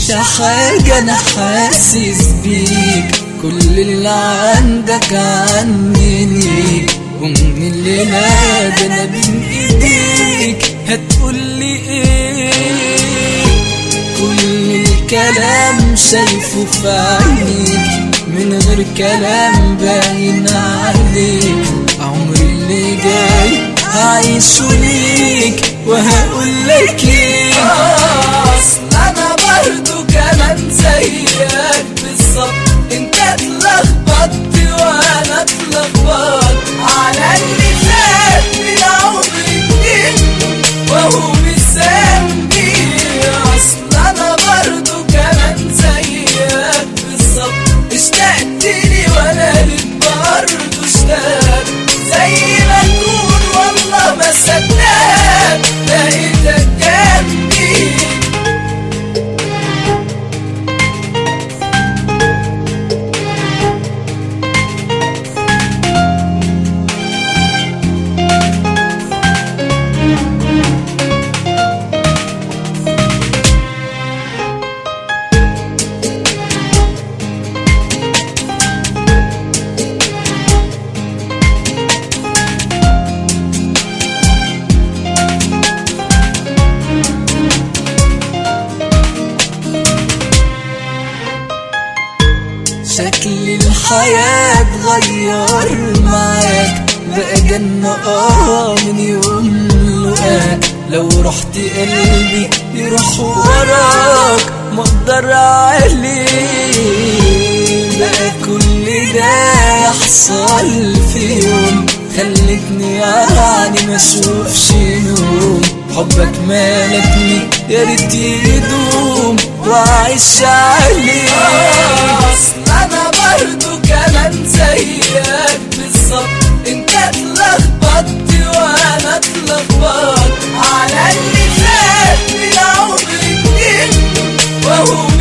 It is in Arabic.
حاجة أنا حاسس بيك، كل اللي عندك عني ليك، ومن الليلة ده أنا بين إيديك هتقولي إيه؟ كل الكلام شايفه في عينيك، من غير كلام باين عليك، عمري اللي جاي هعيشه ليك وهقولك إيه؟ أصل أنا برضو كمان زيك بالظبط، انت اتلخبطت وانا اتلخبطت على اللي فات من عمري كتير وهو مش ذنبي. اصل انا برضو كمان زيك بالظبط، اشتقت لي وانا ليك برضو اشتاق، زي ما تكون والله ما صدقت لقيتك جنبي. شكل الحياة اتغير معاك، بقى جنة من يوم لقاك، لو رحت قلبي يروح وراك مقدر عليه، بقى كل ده يحصل في يوم، خلتني يعني ما اشوفش نوم، حبك مالكني يا ريت يدوم واعيش عليه. اصل انا برضو كمان زيك بالظبط، انت اتلخبطت وانا اتلخبطت على اللي فات من عمري كتير وهو